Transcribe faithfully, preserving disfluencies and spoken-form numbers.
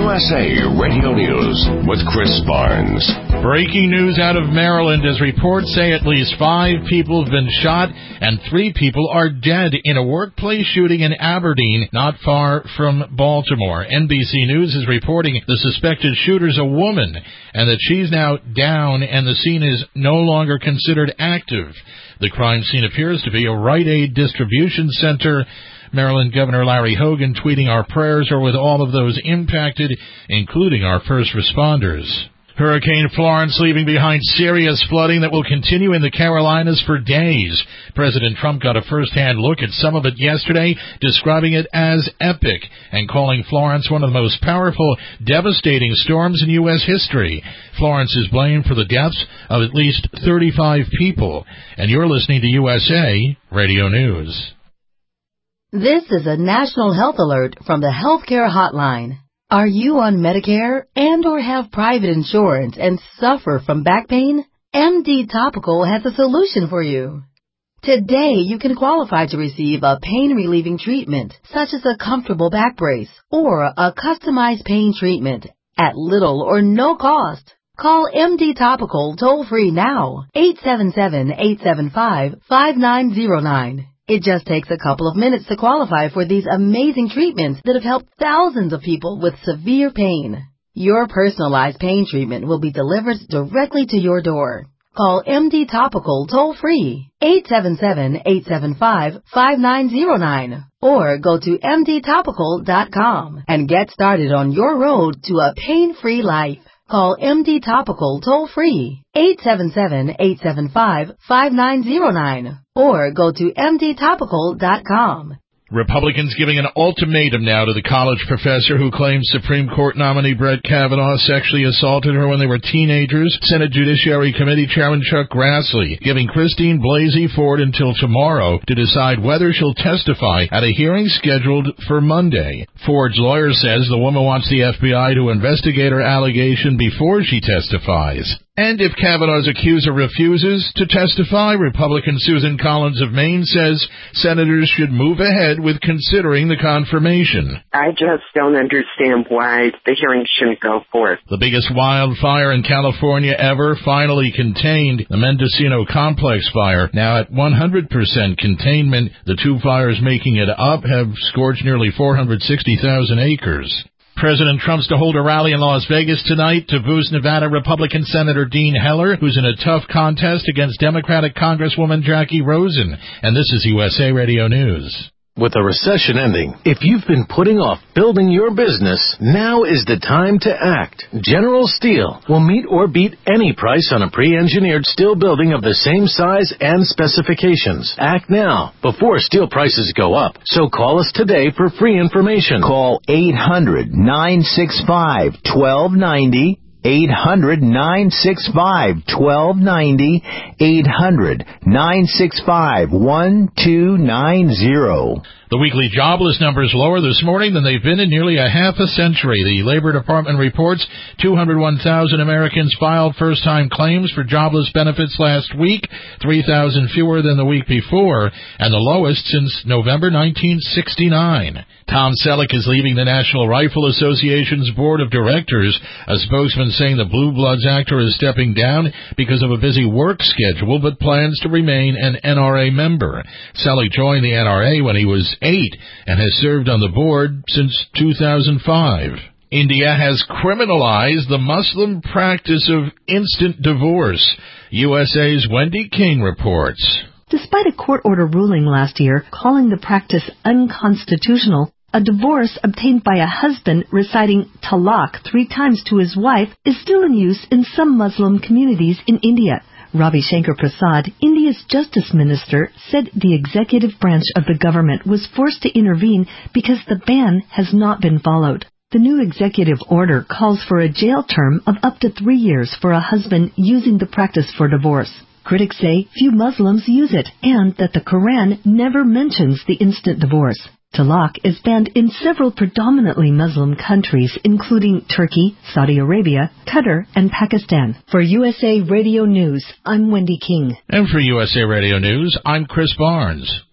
S A Radio News with Chris Barnes. Breaking news out of Maryland as reports say at least five people have been shot and three people are dead in a workplace shooting in Aberdeen, not far from Baltimore. N B C News is reporting the suspected shooter's a woman and that she's now down and the scene is no longer considered active. The crime scene appears to be a Rite Aid distribution center. Maryland Governor Larry Hogan tweeting, "Our prayers are with all of those impacted, including our first responders." Hurricane Florence leaving behind serious flooding that will continue in the Carolinas for days. President Trump got a first-hand look at some of it yesterday, describing it as epic and calling Florence one of the most powerful, devastating storms in U S history. Florence is blamed for the deaths of at least thirty-five people. And you're listening to U S A Radio News. This is a national health alert from the Healthcare Hotline. Are you on Medicare and or have private insurance and suffer from back pain? M D Topical has a solution for you. Today, you can qualify to receive a pain-relieving treatment, such as a comfortable back brace or a customized pain treatment at little or no cost. Call M D Topical toll-free now, eight seven seven, eight seven five, five nine zero nine. It just takes a couple of minutes to qualify for these amazing treatments that have helped thousands of people with severe pain. Your personalized pain treatment will be delivered directly to your door. Call M D Topical toll-free, eight seven seven, eight seven five, five nine zero nine, or go to M D topical dot com and get started on your road to a pain-free life. Call M D Topical toll-free, eight seven seven, eight seven five, five nine zero nine, or go to M D topical dot com. Republicans giving an ultimatum now to the college professor who claims Supreme Court nominee Brett Kavanaugh sexually assaulted her when they were teenagers. Senate Judiciary Committee Chairman Chuck Grassley giving Christine Blasey Ford until tomorrow to decide whether she'll testify at a hearing scheduled for Monday. Ford's lawyer says the woman wants the F B I to investigate her allegation before she testifies. And if Kavanaugh's accuser refuses to testify, Republican Susan Collins of Maine says senators should move ahead with considering the confirmation. I just don't understand why the hearing shouldn't go forth. The biggest wildfire in California ever finally contained. The Mendocino Complex fire now at one hundred percent containment. The two fires making it up have scorched nearly four hundred sixty thousand acres. President Trump's to hold a rally in Las Vegas tonight to boost Nevada Republican Senator Dean Heller, who's in a tough contest against Democratic Congresswoman Jackie Rosen. And this is U S A Radio News. With a recession ending, if you've been putting off building your business, now is the time to act. General Steel will meet or beat any price on a pre-engineered steel building of the same size and specifications. Act now, before steel prices go up. So call us today for free information. Call eight hundred, nine six five, one two nine zero. eight hundred, nine six five, one two nine zero. eight hundred, nine six five, one two nine zero. The weekly jobless numbers lower this morning than they've been in nearly a half a century. The Labor Department reports two hundred one thousand Americans filed first-time claims for jobless benefits last week, three thousand fewer than the week before, and the lowest since November nineteen sixty-nine. Tom Selleck is leaving the National Rifle Association's board of directors, a spokesman saying the Blue Bloods actor is stepping down because of a busy work schedule, but plans to remain an N R A member. Selleck joined the N R A when he was eight and has served on the board since two thousand five. India has criminalized the Muslim practice of instant divorce. U S A's Wendy King reports. Despite a court order ruling last year calling the practice unconstitutional, a divorce obtained by a husband reciting talaq three times to his wife is still in use in some Muslim communities in India. Ravi Shankar Prasad, India's Justice Minister, said the executive branch of the government was forced to intervene because the ban has not been followed. The new executive order calls for a jail term of up to three years for a husband using the practice for divorce. Critics say few Muslims use it and that the Quran never mentions the instant divorce. Talaq is banned in several predominantly Muslim countries, including Turkey, Saudi Arabia, Qatar, and Pakistan. For U S A Radio News, I'm Wendy King. And for U S A Radio News, I'm Chris Barnes.